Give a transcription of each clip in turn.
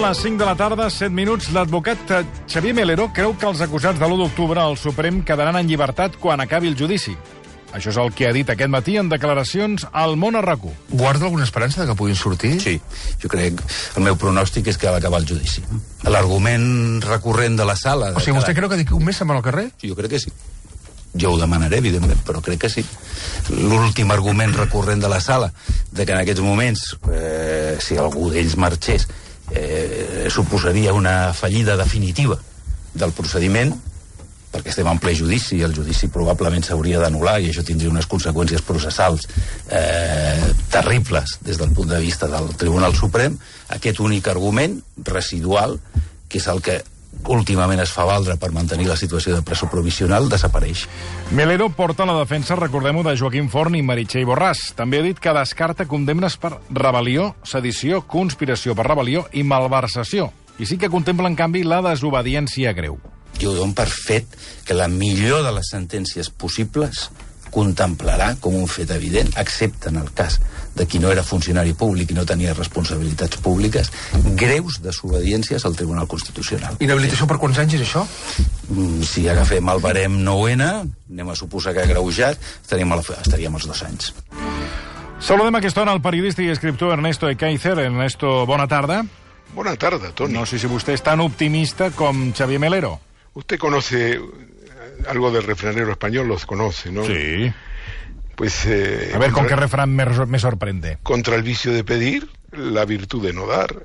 les 5 de la tarda, 7 minuts. L'advocat Xavier Melero creu que els acusats de l'1 d'octubre al Suprem quedaran en llibertat quan acabi el judici. Això és el que ha dit aquest matí en declaracions al Món a RAC1. Guarda alguna esperança de que puguin sortir? Sí, jo crec, el meu pronòstic és que ha d'acabar el judici. L'argument recurrent de la sala... O sigui, vostè creu que d'aquí un mes se'n van al carrer? Jo crec que sí. Jo ho demanaré, evidentment, però crec que sí. L'últim argument recurrent de la sala, de que en aquests moments, si algú d'ells marxés, suposaria una fallida definitiva del procediment, perquè estem en ple judici i el judici probablement s'hauria d'anul·lar i això tindria unes conseqüències processals terribles des del punt de vista del Tribunal Suprem. Aquest únic argument residual, que és el que últimament es fa valdre per mantenir la situació de presó provisional, desapareix. Melero porta la defensa, recordem-ho, de Joaquim Forn i Meritxell Borràs. També ha dit que descarta condemnes per rebel·lió, sedició, conspiració per rebel·lió i malversació. I sí que contempla, en canvi, la desobediència greu. Jo dono per fet que la millor de les sentències possibles contemplarà com un fet evident, excepte en el cas de qui no era funcionari públic i no tenia responsabilitats públiques, greus desobediències al Tribunal Constitucional. Inhabilitació per quants anys és això? Si agafem el barem 9N, anem a suposar que agreujat, estaríem als 2 anys. Saludem a aquesta hora el periodista i escriptor Ernesto Ekaizer. Ernesto, bona tarda. Buena tarde, Tony. No sé si vostè és tan optimista com Xavier Melero. Usted conoce algo del refranero español, los conoce, ¿no? Sí. Pues... a ver, ¿con qué refrán me sorprende? Contra el vicio de pedir, la virtud de no dar.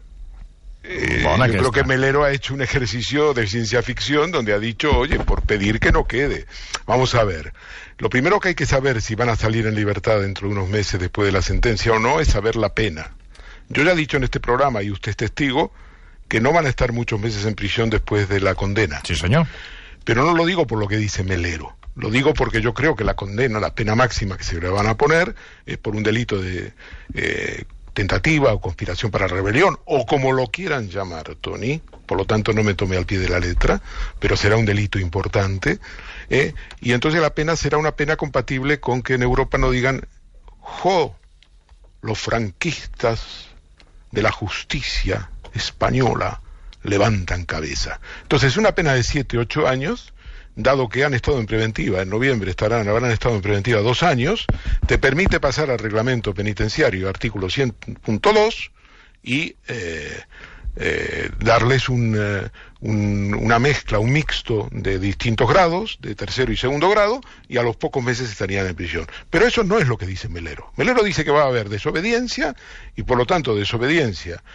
Yo creo que Melero ha hecho un ejercicio de ciencia ficción donde ha dicho, oye, por pedir que no quede. Vamos a ver. Lo primero que hay que saber si van a salir en libertad dentro de unos meses después de la sentencia o no es saber la pena. Yo ya he dicho en este programa, y usted es testigo, que no van a estar muchos meses en prisión después de la condena. Sí, señor. Pero no lo digo por lo que dice Melero. Lo digo porque yo creo que la condena, la pena máxima que se le van a poner, es por un delito de tentativa o conspiración para rebelión, o como lo quieran llamar, Tony. Por lo tanto, no me tomé al pie de la letra, pero será un delito importante. Y entonces la pena será una pena compatible con que en Europa no digan, ¡jo! Los franquistas de la justicia española levantan cabeza. Entonces, una pena de 7, 8 años, dado que han estado en preventiva, en noviembre habrán estado en preventiva 2 años, te permite pasar al reglamento penitenciario, artículo 100.2, y darles una mezcla, un mixto de distintos grados, de tercero y segundo grado, y a los pocos meses estarían en prisión. Pero eso no es lo que dice Melero. Melero dice que va a haber desobediencia, y por lo tanto desobediencia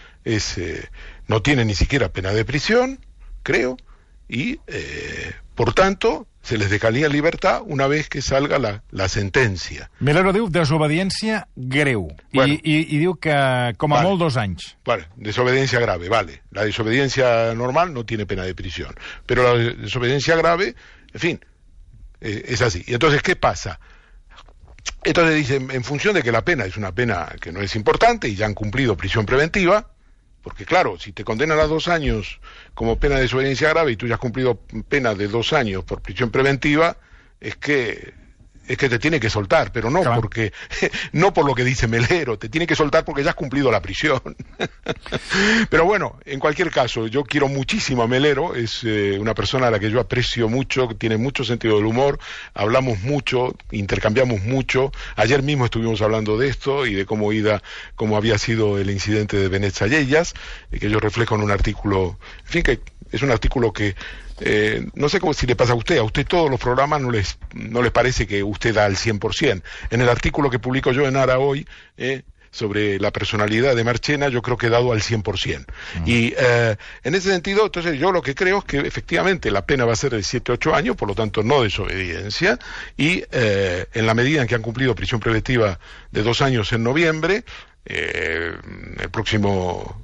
no tiene ni siquiera pena de prisión, creo, y por tanto se les dejaría en libertad una vez que salga la sentencia. Melero diu desobediència greu, bueno, i diu que com a molt 2 anys. Vale, desobediencia grave, vale. La desobediencia normal no tiene pena de prisión, pero la desobediencia grave, en fin, es así. Y entonces, ¿qué pasa? Entonces dicen, en función de que la pena es una pena que no es importante y ya han cumplido prisión preventiva, porque claro, si te condenan a 2 años como pena de desobediencia grave y tú ya has cumplido pena de 2 años por prisión preventiva, es que te tiene que soltar, pero no, claro, porque no por lo que dice Melero, te tiene que soltar porque ya has cumplido la prisión. Pero bueno, en cualquier caso, yo quiero muchísimo a Melero, es una persona a la que yo aprecio mucho, que tiene mucho sentido del humor, hablamos mucho, intercambiamos mucho. Ayer mismo estuvimos hablando de esto y de cómo había sido el incidente de Benet Salellas, que yo reflejo en un artículo, en fin, que es un artículo que no sé si le pasa a usted todos los programas no les parece que usted da al 100%. En el artículo que publico yo en Ara hoy, sobre la personalidad de Marchena, yo creo que he dado al 100%. Y en ese sentido, entonces yo lo que creo es que efectivamente la pena va a ser de 7, 8 años, por lo tanto no desobediencia, y en la medida en que han cumplido prisión preventiva de 2 años en noviembre, el próximo...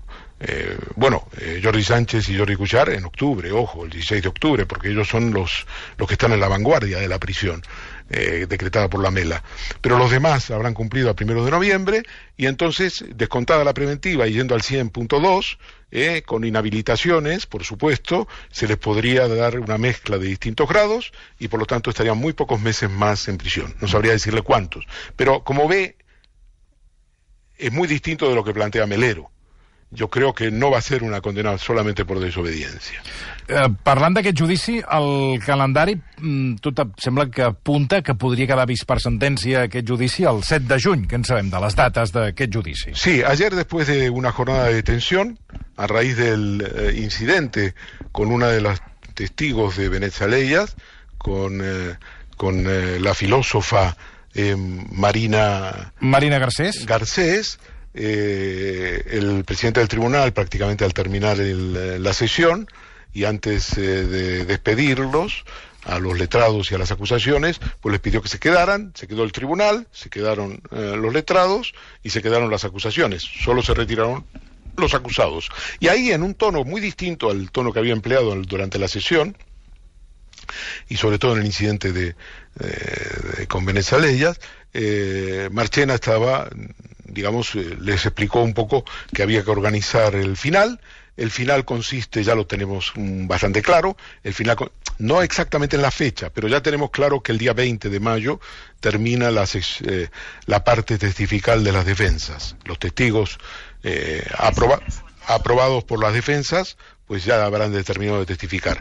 Jordi Sánchez y Jordi Cuixart en octubre, ojo, el 16 de octubre, porque ellos son los que están en la vanguardia de la prisión decretada por la Mela. Pero los demás habrán cumplido a 1 de noviembre, y entonces, descontada la preventiva y yendo al 100.2, con inhabilitaciones, por supuesto, se les podría dar una mezcla de distintos grados, y por lo tanto estarían muy pocos meses más en prisión. No sabría decirle cuántos. Pero, como ve, es muy distinto de lo que plantea Melero. yo creo que no va a ser una condena solamente por desobediencia. Parlant d'aquest judici, el calendari, tot sembla que apunta que podria quedar vist per sentència aquest judici el 7 de juny. Què en sabem de les dates d'aquest judici? Sí, ayer después de una jornada de detención, a raíz del incidente con una de las testigos de Benet Saleyas, con la filósofa Marina Garcés, el presidente del tribunal, prácticamente al terminar la sesión y antes de despedirlos a los letrados y a las acusaciones, pues les pidió que se quedaran. Se quedó el tribunal, se quedaron los letrados y se quedaron las acusaciones. Solo se retiraron los acusados. Y ahí, en un tono muy distinto al tono que había empleado durante la sesión, y sobre todo en el incidente con Benet Saleyas, Marchena estaba, digamos, les explicó un poco que había que organizar el final. El final consiste, ya lo tenemos bastante claro, el final no exactamente en la fecha, pero ya tenemos claro que el día 20 de mayo termina la parte testifical de las defensas. Los testigos aprobados por las defensas, pues ya habrán determinado de testificar.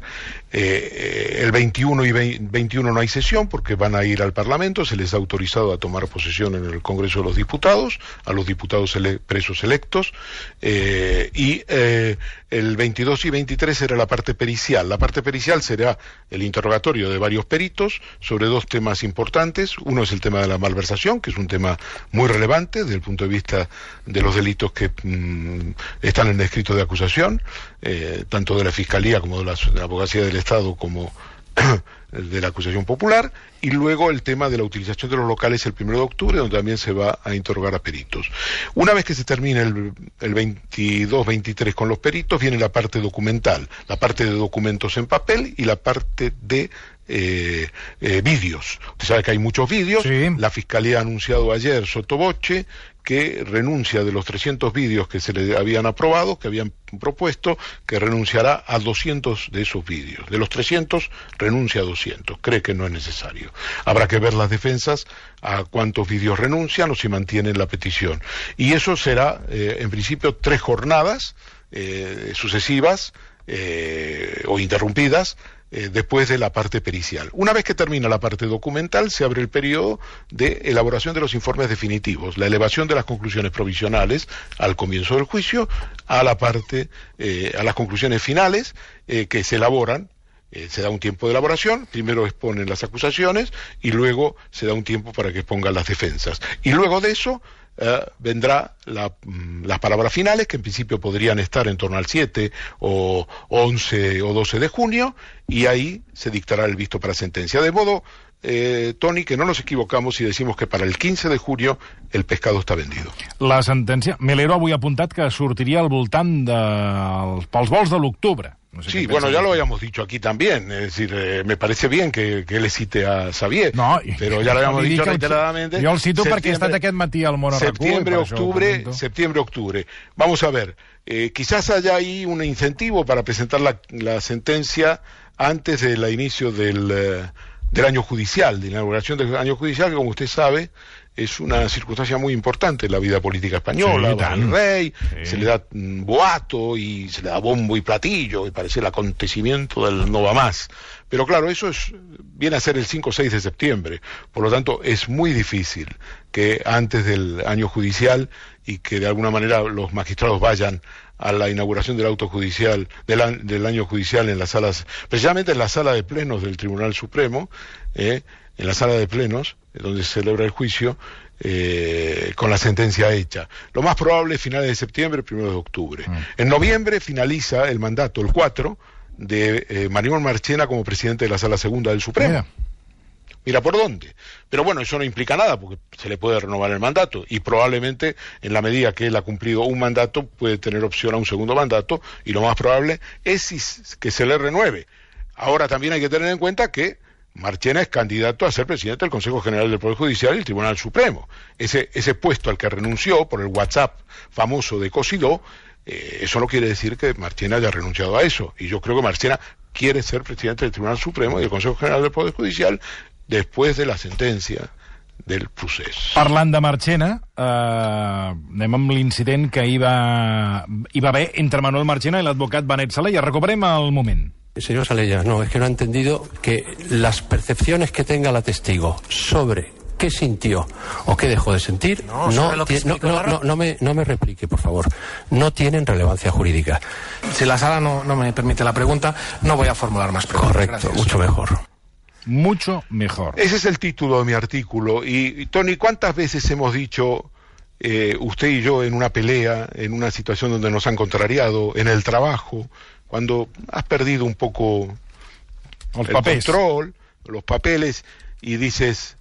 El 21 y 21 no hay sesión porque van a ir al Parlamento, se les ha autorizado a tomar posesión en el Congreso de los Diputados, a los diputados presos electos, y el 22 y 23 será la parte pericial. La parte pericial será el interrogatorio de varios peritos sobre dos temas importantes. Uno es el tema de la malversación, que es un tema muy relevante desde el punto de vista de los delitos que están en el escrito de acusación, tanto de la Fiscalía como de la Abogacía del Estado como de la acusación popular, y luego el tema de la utilización de los locales el 1 de octubre, donde también se va a interrogar a peritos. Una vez que se termine el 22-23 con los peritos, viene la parte documental, la parte de documentos en papel y la parte de vídeos. Usted sabe que hay muchos vídeos. Sí. La Fiscalía ha anunciado ayer sottovoce que renuncia de los 300 vídeos que se le habían aprobado, que habían propuesto, que renunciará a 200 de esos vídeos. De los 300, renuncia a 200. Cree que no es necesario. Habrá que ver las defensas a cuántos vídeos renuncian o si mantienen la petición. Y eso será, en principio, 3 jornadas sucesivas o interrumpidas, después de la parte pericial. Una vez que termina la parte documental, se abre el periodo de elaboración de los informes definitivos, la elevación de las conclusiones provisionales al comienzo del juicio, a la parte, a las conclusiones finales que se elaboran. Se da un tiempo de elaboración, primero exponen las acusaciones y luego se da un tiempo para que expongan las defensas. Y luego de eso vendrá las palabras finales, que en principio podrían estar en torno al 7 o 11 o 12 de junio, y ahí se dictará el visto para sentencia. De modo, Toni, que no nos equivocamos si decimos que para el 15 de junio el pescado está vendido. La sentència, Melero avui ha apuntat que sortiria al voltant pels vols de l'octubre. No sé, sí, bueno, ya lo habíamos dicho aquí también, es decir, me parece bien que le cite a Xavier, no, pero ya lo habíamos dicho reiteradamente. Yo el cito porque he estat aquest matí al Món Septiembre-octubre. Vamos a ver, quizás haya ahí un incentivo para presentar la sentencia antes del inicio del año judicial, de la inauguración del año judicial, que como usted sabe es una circunstancia muy importante en la vida política española. Sí, el rey, sí. Se le da boato y se le da bombo y platillo, y parece el acontecimiento del no va más. Pero claro, eso viene a ser el 5 o 6 de septiembre, por lo tanto es muy difícil que antes del año judicial y que de alguna manera los magistrados vayan a la inauguración del auto judicial, del año judicial en las salas, precisamente en la sala de plenos del Tribunal Supremo, en la sala de plenos, donde se celebra el juicio, con la sentencia hecha. Lo más probable es finales de septiembre, 1 de octubre. En noviembre finaliza el mandato, el 4, de Manuel Marchena como presidente de la Sala Segunda del Supremo. Mira por dónde. Pero bueno, eso no implica nada, porque se le puede renovar el mandato, y probablemente, en la medida que él ha cumplido un mandato, puede tener opción a un segundo mandato, y lo más probable es que se le renueve. Ahora también hay que tener en cuenta que Marchena es candidato a ser presidente del Consejo General del Poder Judicial y el Tribunal Supremo. Ese puesto al que renunció por el WhatsApp famoso de Cosidó, eso no quiere decir que Marchena haya renunciado a eso. Y yo creo que Marchena quiere ser presidente del Tribunal Supremo y del Consejo General del Poder Judicial después de la sentencia del procés. Parlant de Marchena, anem amb l'incident que hi va haver entre Manuel Marchena y el advocat Benet Salella. Recuperem el moment. Señor Salella, no, es que no ha entendido que las percepciones que tenga la testigo sobre qué sintió o qué dejó de sentir no me replique, por favor. No tienen relevancia jurídica. Si la sala no me permite la pregunta, no voy a formular más preguntas. Correcto, Gracias. mucho mejor. Mucho mejor. Ese es el título de mi artículo. Y Tony, ¿cuántas veces hemos dicho, usted y yo, en una pelea, en una situación donde nos han contrariado, en el trabajo, cuando has perdido un poco el control, los papeles, y dices,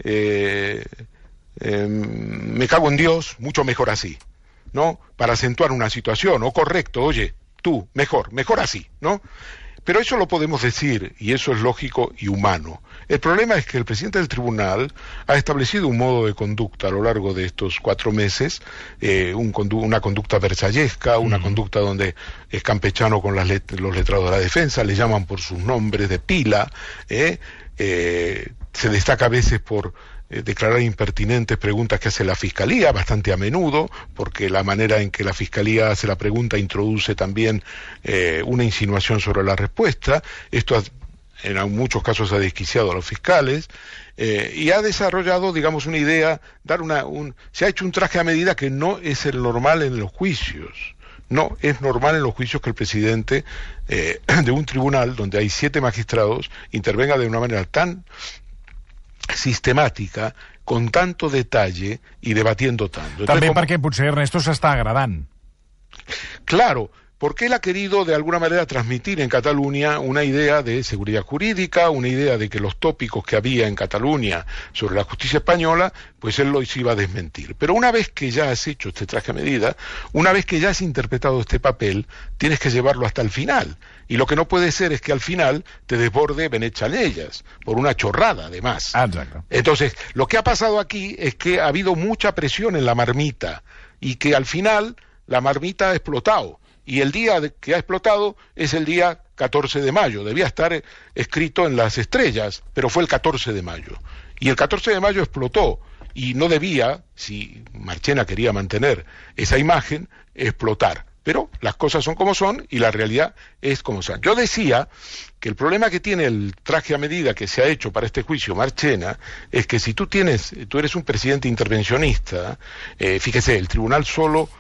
me cago en Dios, mucho mejor así, ¿no? Para acentuar una situación, o correcto, oye, tú, mejor así, ¿no? Pero eso lo podemos decir, y eso es lógico y humano. El problema es que el presidente del tribunal ha establecido un modo de conducta a lo largo de estos 4 meses, una conducta versallesca, una conducta donde es campechano con los letrados de la defensa, le llaman por sus nombres de pila, se destaca a veces por declarar impertinentes preguntas que hace la Fiscalía, bastante a menudo, porque la manera en que la Fiscalía hace la pregunta introduce también una insinuación sobre la respuesta. Esto en muchos casos ha desquiciado a los fiscales, y ha desarrollado, digamos, una idea, se ha hecho un traje a medida que no es el normal en los juicios. No es normal en los juicios que el presidente de un tribunal donde hay 7 magistrados intervenga de una manera tan sistemática, con tanto detalle y debatiendo tanto. També perquè potser Ernesto s'està agradant. Claro, porque él ha querido de alguna manera transmitir en Cataluña una idea de seguridad jurídica, una idea de que los tópicos que había en Cataluña sobre la justicia española, pues él los iba a desmentir. Pero una vez que ya has hecho este traje a medida, una vez que ya has interpretado este papel, tienes que llevarlo hasta el final. Y lo que no puede ser es que al final te desborde Benet Salellas, por una chorrada además. Exacto. Entonces, lo que ha pasado aquí es que ha habido mucha presión en la marmita, y que al final la marmita ha explotado. Y el día que ha explotado es el día 14 de mayo. Debía estar escrito en las estrellas, pero fue el 14 de mayo. Y el 14 de mayo explotó. Y no debía, si Marchena quería mantener esa imagen, explotar. Pero las cosas son como son y la realidad es como son. Yo decía que el problema que tiene el traje a medida que se ha hecho para este juicio Marchena es que si tú eres un presidente intervencionista, fíjese, el tribunal solo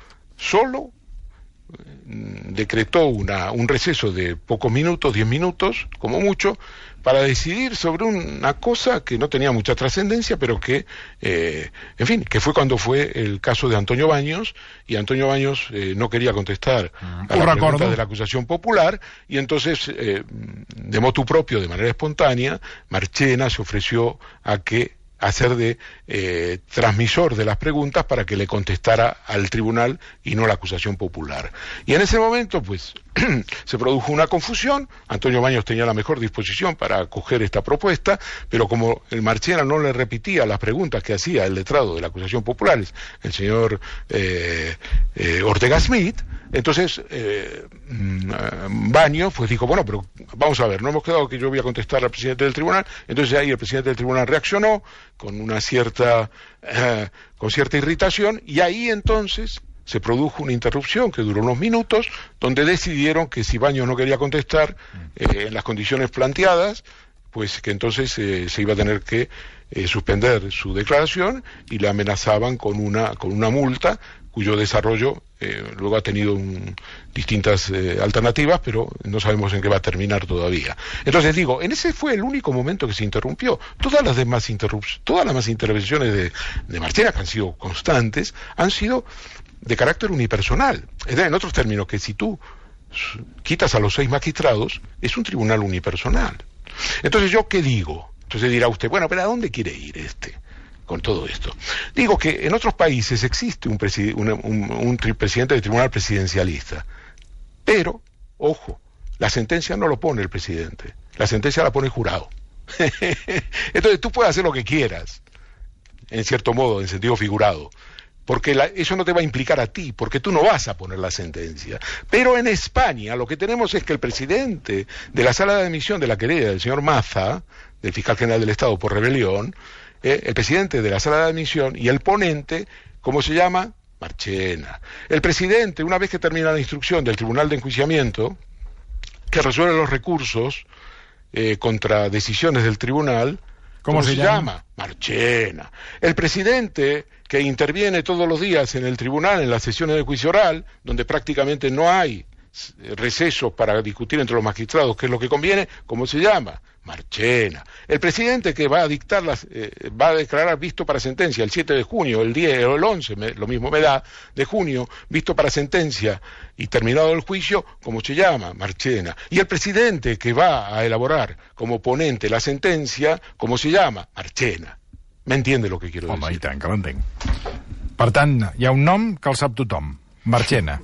decretó un receso de pocos minutos, 10 minutos, como mucho, para decidir sobre una cosa que no tenía mucha trascendencia, pero que, en fin, que fue cuando fue el caso de Antonio Baños, y Antonio Baños no quería contestar a la pregunta de la acusación popular, y entonces, de motu propio, de manera espontánea, Marchena se ofreció a ser de transmisor de las preguntas para que le contestara al tribunal y no la acusación popular. Y en ese momento, pues, se produjo una confusión. Antonio Baños tenía la mejor disposición para acoger esta propuesta, pero como el Marchena no le repetía las preguntas que hacía el letrado de la acusación popular, el señor Ortega Smith, entonces Baños pues dijo, bueno, pero vamos a ver, no hemos quedado que yo voy a contestar al presidente del tribunal. Entonces ahí el presidente del tribunal reaccionó con cierta irritación, y ahí entonces se produjo una interrupción que duró unos minutos, donde decidieron que si Baños no quería contestar en las condiciones planteadas, pues que entonces se iba a tener que suspender su declaración, y le amenazaban con una multa cuyo desarrollo luego ha tenido distintas alternativas, pero no sabemos en qué va a terminar todavía. Entonces digo, ese fue el único momento que se interrumpió. Todas las demás intervenciones de Marchena, que han sido constantes, han sido de carácter unipersonal. Es decir, en otros términos, que si tú quitas a los 6 magistrados, es un tribunal unipersonal. Entonces, ¿yo qué digo? Entonces dirá usted, bueno, pero ¿a dónde quiere ir con todo esto? Digo que en otros países existe un presidente de tribunal presidencialista, pero, ojo, la sentencia no lo pone el presidente, la sentencia la pone el jurado. Entonces tú puedes hacer lo que quieras, en cierto modo, en sentido figurado, porque eso no te va a implicar a ti, porque tú no vas a poner la sentencia. Pero en España lo que tenemos es que el presidente de la sala de admisión de la querella del señor Maza, del fiscal general del Estado por rebelión, el presidente de la sala de admisión, y el ponente, ¿cómo se llama? Marchena. El presidente, una vez que termina la instrucción del Tribunal de Enjuiciamiento, que resuelve los recursos contra decisiones del tribunal, ¿cómo se llama? Marchena. El presidente, que interviene todos los días en el tribunal, en las sesiones de juicio oral, donde prácticamente no hay recesos para discutir entre los magistrados qué es lo que conviene, ¿cómo se llama? Marchena. El presidente que va a dictar va a declarar visto para sentencia el 7 de junio, el 10 o el 11, lo mismo me da, de junio, visto para sentencia y terminado el juicio, ¿cómo se llama? Marchena. Y el presidente que va a elaborar como ponente la sentencia, ¿cómo se llama? Marchena. ¿M'entiende lo que quiero decir? Home, i tant, que l'entenc. Per tant, hi ha un nom que el sap tothom. Marchena.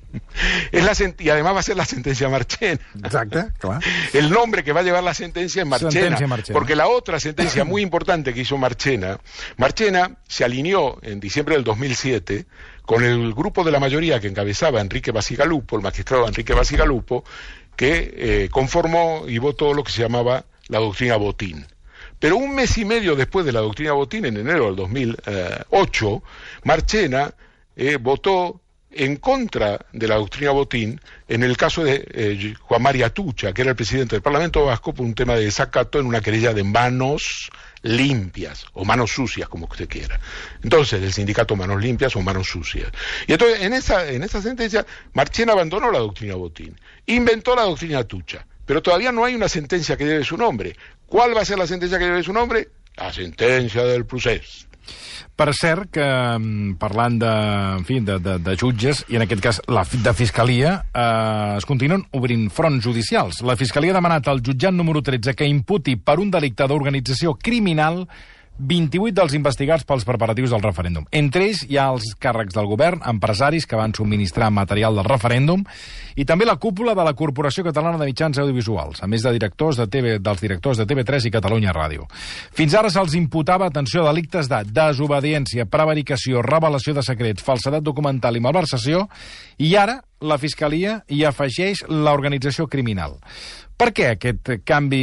Y además va a ser la sentencia Marchena. Exacte, clar. El nombre que va a llevar la sentencia es Marchena, Sentencia Marchena. Porque la otra sentencia muy importante que hizo Marchena se alineó en diciembre del 2007 con el grupo de la mayoría que encabezaba Enrique Bacigalupo, el magistrado Enrique Bacigalupo, que conformó y votó lo que se llamaba la doctrina Botín. Pero un mes y medio después de la doctrina Botín, en enero del 2008, Marchena votó en contra de la doctrina Botín en el caso de Juan María Tucha, que era el presidente del Parlamento Vasco, por un tema de desacato en una querella de manos limpias, o manos sucias, como usted quiera. Entonces, el sindicato Manos Limpias o Manos Sucias. Y entonces, en esa sentencia, Marchena abandonó la doctrina Botín, inventó la doctrina Tucha, pero todavía no hay una sentencia que lleve su nombre. ¿Cuál va a ser la sentencia que lleve su nombre? La sentencia del procés. Per cert, que parlant de jutges, i en aquest cas de Fiscalia, es continuen obrint fronts judicials. La Fiscalia ha demanat al jutjat número 13 que imputi per un delicte d'organització criminal 28 dels investigats pels preparatius del referèndum. Entre ells hi ha els càrrecs del govern, empresaris que van subministrar material del referèndum, i també la cúpula de la Corporació Catalana de Mitjans Audiovisuals, a més de dels directors de TV3 i Catalunya Ràdio. Fins ara se'ls imputava, atenció, delictes de desobediència, prevaricació, revelació de secrets, falsedat documental i malversació, i ara la Fiscalia hi afegeix l'organització criminal. Per què aquest canvi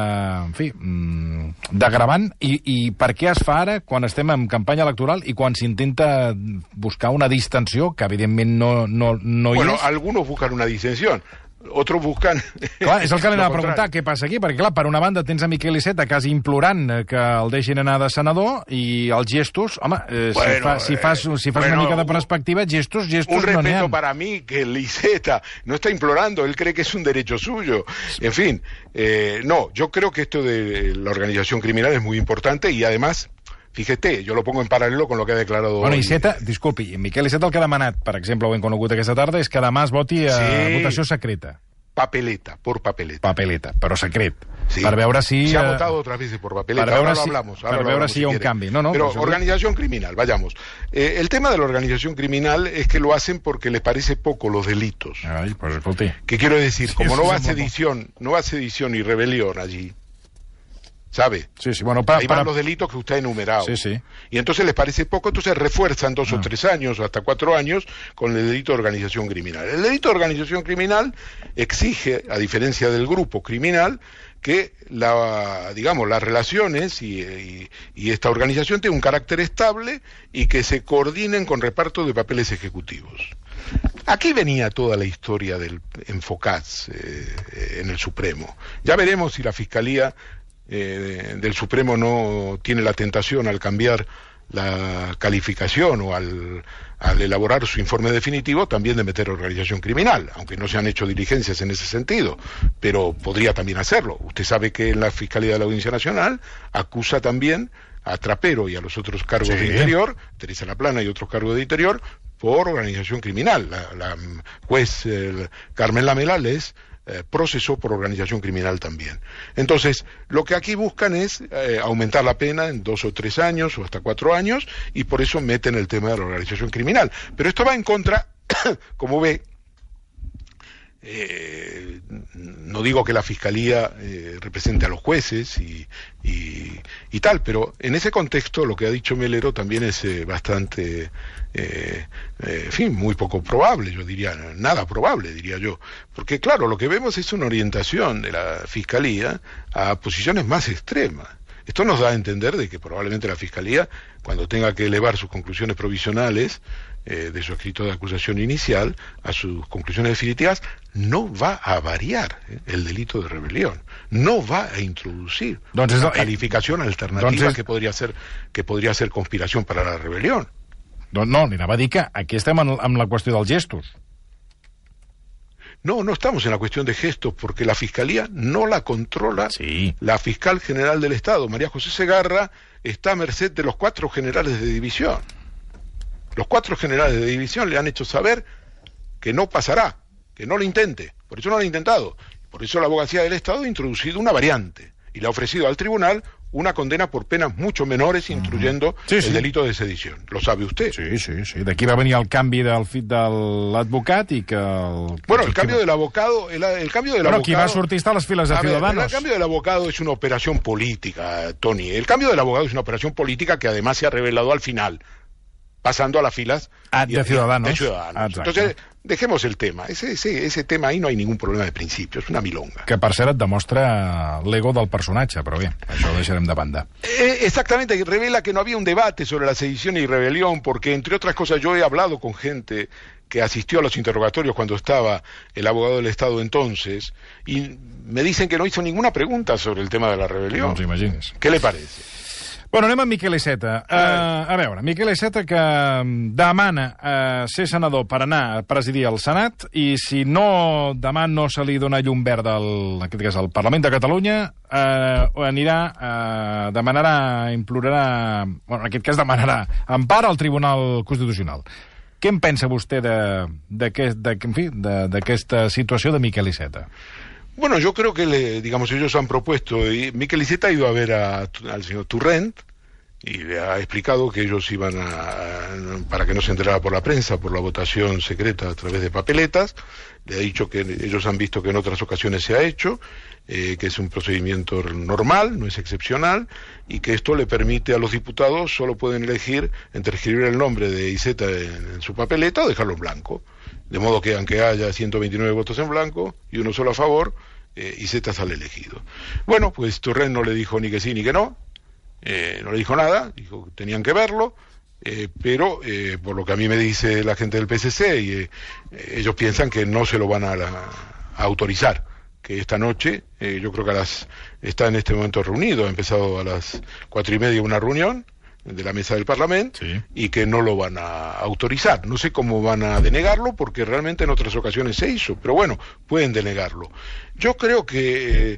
d'agravant i per què es fa ara quan estem en campanya electoral i quan s'intenta buscar una distensió que evidentment no hi és? Bueno, algunos buscan una distensión. Otros buscan... Clar, és el que li anava a preguntar, què passa aquí? Perquè, clar, per una banda tens a Miquel Iceta quasi implorant que el deixin anar de senador i els gestos, home, si fas una mica de perspectiva, gestos un no n'hi ha. respeto para mí que el Iceta no está implorando, él cree que es un derecho suyo. En fin, no, yo creo que esto de la organización criminal es muy importante y además... Fíjate, jo lo pongo en paral·lelo con lo que ha declarado... Bueno, Iceta, disculpi, Miquel Iceta el que ha demanat, per exemple, ho hem conegut aquesta tarda, és que demà es voti a votació secreta. Papeleta, por papeleta. Papeleta, però secret. Sí. Per veure si... Se ha votado otras veces por papeleta, ahora lo hablamos. Per veure si hi ha un canvi. No, pero organización criminal, vayamos. El tema de la organización criminal es que lo hacen porque les parece poco los delitos. Ay, pues escolti. ¿Qué quiero decir? Como no va sedición y rebelión allí, ¿sabe? Sí, bueno, ahí van los delitos que usted ha enumerado. Sí. Y entonces les parece poco, entonces refuerzan 2 o 3 años o hasta 4 años con el delito de organización criminal. El delito de organización criminal exige, a diferencia del grupo criminal, que las relaciones y esta organización tenga un carácter estable y que se coordinen con reparto de papeles ejecutivos. Aquí venía toda la historia del Enfocats en el Supremo. Ya veremos si la Fiscalía del Supremo no tiene la tentación al cambiar la calificación o al elaborar su informe definitivo también de meter organización criminal, aunque no se han hecho diligencias en ese sentido, pero podría también hacerlo. Usted sabe que en la Fiscalía de la Audiencia Nacional acusa también a Trapero y a los otros cargos de Interior, Teresa Laplana y otros cargos de Interior, por organización criminal. La juez Carmen Lamela les procesó por organización criminal también. Entonces, lo que aquí buscan es aumentar la pena en 2 o 3 años o hasta 4 años y por eso meten el tema de la organización criminal. Pero esto va en contra, como ve, no digo que la Fiscalía represente a los jueces y tal, pero en ese contexto lo que ha dicho Melero también es bastante, muy poco probable, yo diría, nada probable, diría yo, porque claro, lo que vemos es una orientación de la Fiscalía a posiciones más extremas. Esto nos da a entender de que probablemente la Fiscalía, cuando tenga que elevar sus conclusiones provisionales de su escrito de acusación inicial a sus conclusiones definitivas, no va a variar el delito de rebelión, no va a introducir una calificación alternativa que podría ser conspiración para la rebelión. No, li anava a dir que aquí estem amb la qüestió dels gestos. No estamos en la cuestión de gestos, porque la Fiscalía no la controla la Fiscal General del Estado. María José Segarra está a merced de los 4 generales de división. Los 4 generales de división le han hecho saber que no pasará, que no lo intente. Por eso no lo ha intentado. Por eso la Abogacía del Estado ha introducido una variante y le ha ofrecido al tribunal una condena por penas mucho menores, incluyendo el delito de sedición. ¿Lo sabe usted? Sí. D'aquí va venir el canvi de l'advocat i que... Bueno, el cambio del abogado... El cambio del abogado... qui va sortir està a les files de Ciudadanos. El cambio del abogado es una operación política, Tony. El cambio del abogado es una operación política que además se ha revelado al final, pasando a las filas de Ciudadanos. Entonces, dejemos el tema. Ese tema ahí no hay ningún problema de principio, es una milonga. Que per cert et demostra l'ego del personatge, però bé, això ho deixarem de banda. Exactamente, revela que no había un debate sobre la sedición y rebelión, porque entre otras cosas yo he hablado con gente que asistió a los interrogatorios cuando estaba el abogado del Estado entonces, y me dicen que no hizo ninguna pregunta sobre el tema de la rebelión. No us imagines. ¿Qué le parece? Bueno, anem amb Miquel Iceta. A veure, Miquel Iceta que demana ser senador per anar a presidir el Senat i si no demà no se li dona llum verda al Parlament de Catalunya, implorarà, bueno, en aquest cas demanarà empara al Tribunal Constitucional. Què en pensa vostè d'aquesta situació de Miquel Iceta? Bueno, yo creo que ellos han propuesto, y Miquel Iceta ha ido a ver al señor Torrent y le ha explicado que ellos iban para que no se enterara por la prensa, por la votación secreta a través de papeletas. Le ha dicho que ellos han visto que en otras ocasiones se ha hecho, que es un procedimiento normal, no es excepcional, y que esto le permite a los diputados, solo pueden elegir entre escribir el nombre de Iceta en su papeleta o dejarlo en blanco. De modo que aunque haya 129 votos en blanco y uno solo a favor, Iceta sale elegido. Bueno, pues Torrent no le dijo ni que sí ni que no le dijo nada, dijo que tenían que verlo, pero por lo que a mí me dice la gente del PSC, ellos piensan que no se lo van a autorizar, que esta noche, yo creo que está en este momento reunido, ha empezado a las 4:30 una reunión de la mesa del Parlamento, y que no lo van a autorizar. No sé cómo van a denegarlo, porque realmente en otras ocasiones se hizo, pero bueno, pueden denegarlo. Yo creo que,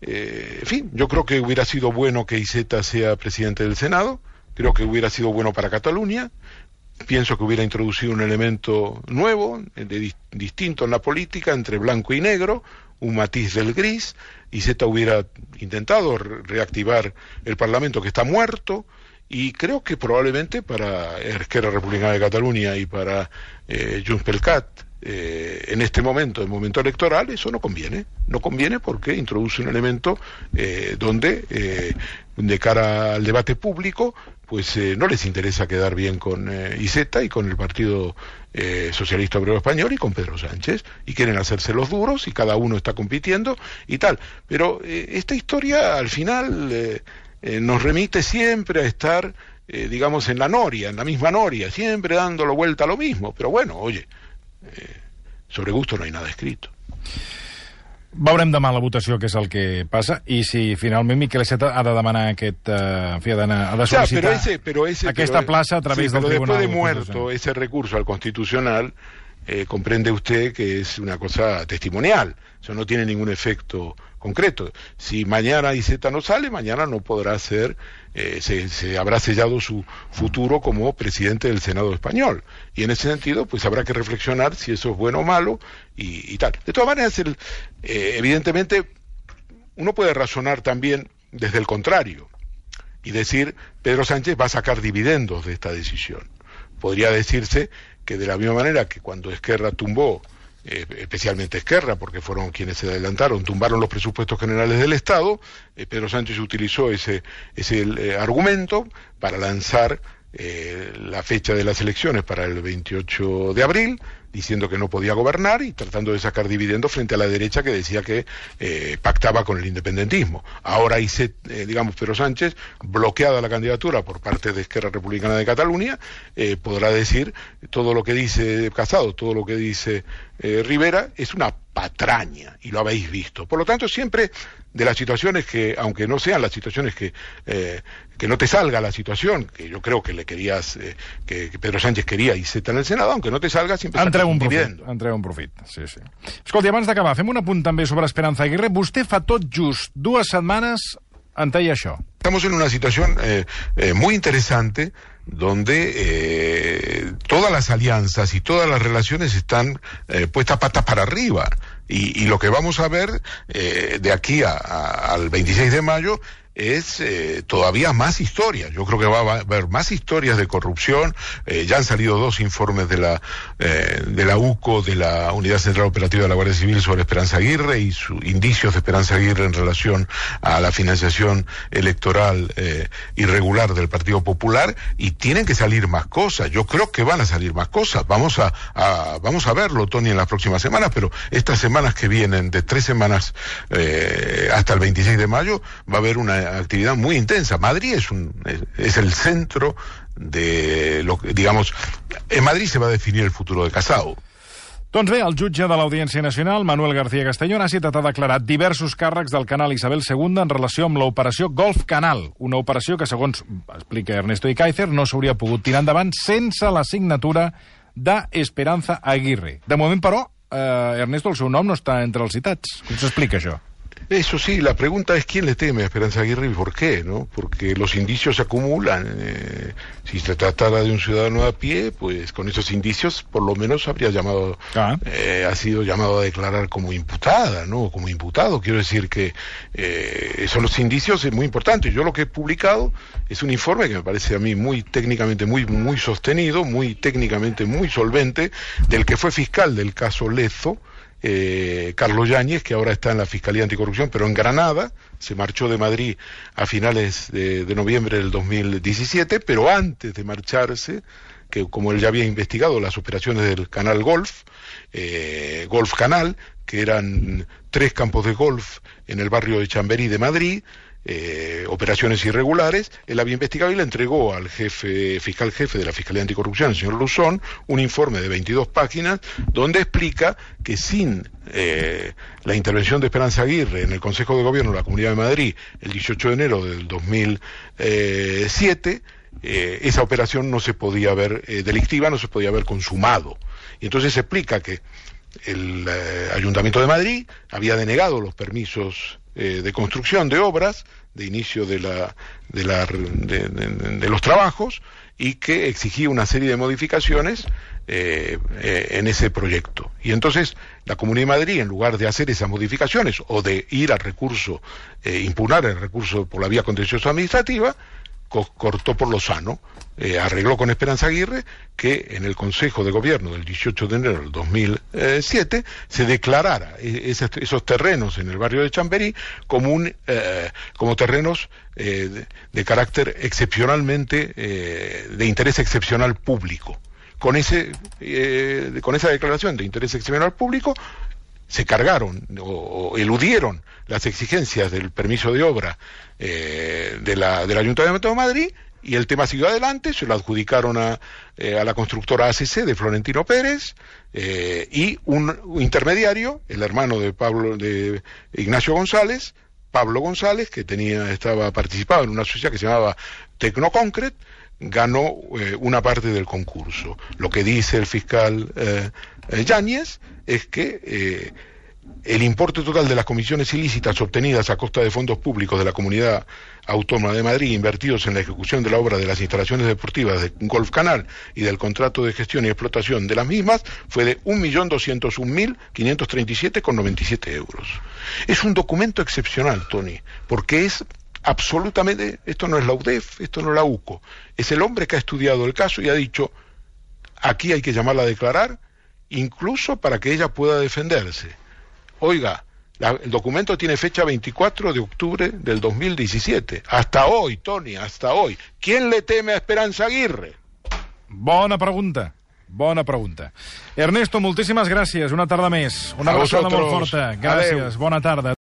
yo creo que hubiera sido bueno que Iceta sea presidente del Senado, creo que hubiera sido bueno para Cataluña, pienso que hubiera introducido un elemento nuevo, distinto en la política, entre blanco y negro, un matiz del gris. Iceta hubiera intentado reactivar el Parlamento, que está muerto, y creo que probablemente para Esquerra Republicana de Cataluña y para Junts pel Cat, en este momento, en momento electoral, eso no conviene porque introduce un elemento donde de cara al debate público pues no les interesa quedar bien con Iceta y con el Partido Socialista Obrero Español y con Pedro Sánchez, y quieren hacerse los duros y cada uno está compitiendo y tal, pero esta historia al final nos remite siempre a estar digamos en la misma noria, siempre dándolo vuelta a lo mismo, pero bueno, oye, sobre gusto no hay nada escrito. Veurem demà la votació què és el que passa i si finalment Miquel Iceta ha de demanar ha de sol·licitar aquesta plaça a través del Tribunal. Pero después de muerto ese recurso al Constitucional, comprende usted que es una cosa testimonial, eso no tiene ningún efecto concreto. Si mañana Iceta no sale, mañana no podrá ser, se habrá sellado su futuro como presidente del Senado español. Y en ese sentido, pues habrá que reflexionar si eso es bueno o malo y tal. De todas maneras, evidentemente, uno puede razonar también desde el contrario y decir, Pedro Sánchez va a sacar dividendos de esta decisión. Podría decirse que de la misma manera que cuando Esquerra tumbó, especialmente Esquerra, porque fueron quienes se adelantaron, tumbaron los presupuestos generales del Estado, Pedro Sánchez utilizó ese argumento para lanzar la fecha de las elecciones para el 28 de abril, diciendo que no podía gobernar y tratando de sacar dividendos frente a la derecha que decía que pactaba con el independentismo. Ahora Pedro Sánchez, bloqueada la candidatura por parte de Esquerra Republicana de Cataluña, podrá decir todo lo que dice Casado, todo lo que dice Rivera, es una patraña, y lo habéis visto. Por lo tanto, siempre de las situaciones que, aunque no sean las situaciones que no te salga la situación, que yo creo que le querías, que Pedro Sánchez quería Iceta en el Senado, aunque no te salga, siempre entrega un profit. Sí. Escolti, abans d'acabar, fem un apunt també sobre Esperanza Aguirre. Vostè fa tot just 2 setmanes en deia això. Estamos en una situación muy interesante donde todas las alianzas y todas las relaciones están puestas patas para arriba. Y lo que vamos a ver de aquí al 26 de mayo es todavía más historias. Yo creo que va a haber más historias de corrupción. Ya han salido 2 informes de la UCO, de la Unidad Central Operativa de la Guardia Civil, sobre Esperanza Aguirre y sus indicios de Esperanza Aguirre en relación a la financiación electoral irregular del Partido Popular, y tienen que salir más cosas. Yo creo que van a salir más cosas. Vamos a verlo, Tony, en las próximas semanas, pero estas semanas que vienen, de 3 semanas hasta el 26 de mayo, va a haber una actividad muy intensa. Madrid es el centro de lo que, digamos, en Madrid se va a definir el futuro de Casado. Doncs bé, el jutge de l'Audiència Nacional, Manuel García Castellón, ha citat, ha declarat diversos càrrecs del canal Isabel II en relació amb l'operació Golf Canal, una operació que, segons explica Ernesto Icaizer, no s'hauria pogut tirar endavant sense la signatura d'Esperanza Aguirre. De moment, però, Ernesto, el seu nom no està entre els citats. Com s'explica això? Eso sí, la pregunta es quién le teme a Esperanza Aguirre y por qué, ¿no? Porque los indicios se acumulan. Si se tratara de un ciudadano a pie, pues con esos indicios por lo menos habría ha sido llamado a declarar como imputada, ¿no? Como imputado. Quiero decir que son los indicios muy importantes. Yo lo que he publicado es un informe que me parece a mí muy técnicamente muy sostenido, muy técnicamente muy solvente, del que fue fiscal del caso Lezo, Carlos Yáñez, que ahora está en la Fiscalía Anticorrupción, pero en Granada. Se marchó de Madrid a finales de noviembre del 2017, pero antes de marcharse, que como él ya había investigado las operaciones del canal Golf Canal, que eran 3 campos de golf en el barrio de Chamberí de Madrid, operaciones irregulares, él había investigado y le entregó al fiscal jefe de la Fiscalía Anticorrupción, el señor Luzón, un informe de 22 páginas donde explica que sin la intervención de Esperanza Aguirre en el Consejo de Gobierno de la Comunidad de Madrid el 18 de enero del 2007, esa operación no se podía ver delictiva, no se podía haber consumado. Y entonces se explica que el Ayuntamiento de Madrid había denegado los permisos de construcción de obras, de inicio de los trabajos, y que exigía una serie de modificaciones en ese proyecto. Y entonces la Comunidad de Madrid, en lugar de hacer esas modificaciones o de ir al recurso, impugnar el recurso por la vía contencioso administrativa, cortó por lo sano, arregló con Esperanza Aguirre que en el Consejo de Gobierno del 18 de enero del 2007 se declarara esos terrenos en el barrio de Chamberí como terrenos de carácter excepcionalmente, de interés excepcional público. Con esa declaración de interés excepcional público se cargaron o eludieron las exigencias del permiso de obra del Ayuntamiento de Madrid, y el tema siguió adelante. Se lo adjudicaron a la constructora ACC de Florentino Pérez, y un intermediario, el hermano de Ignacio González, Pablo González, que estaba participado en una sociedad que se llamaba Tecnoconcret, ganó una parte del concurso. Lo que dice el fiscal Yáñez es que el importe total de las comisiones ilícitas obtenidas a costa de fondos públicos de la Comunidad Autónoma de Madrid invertidos en la ejecución de la obra de las instalaciones deportivas de Golf Canal y del contrato de gestión y explotación de las mismas fue de 1.201.537,97 euros. Es un documento excepcional, Tony, porque es absolutamente, esto no es la UDEF, esto no es la UCO, es el hombre que ha estudiado el caso y ha dicho, aquí hay que llamarla a declarar, incluso para que ella pueda defenderse. Oiga, El documento tiene fecha 24 de octubre del 2017. Hasta hoy, Toni, hasta hoy. ¿Quién le teme a Esperanza Aguirre? Bona pregunta. Bona pregunta. Ernesto, moltíssimes gràcies. Una tarda més. Una abraçada molt forta. Gràcies. Adeu. Bona tarda.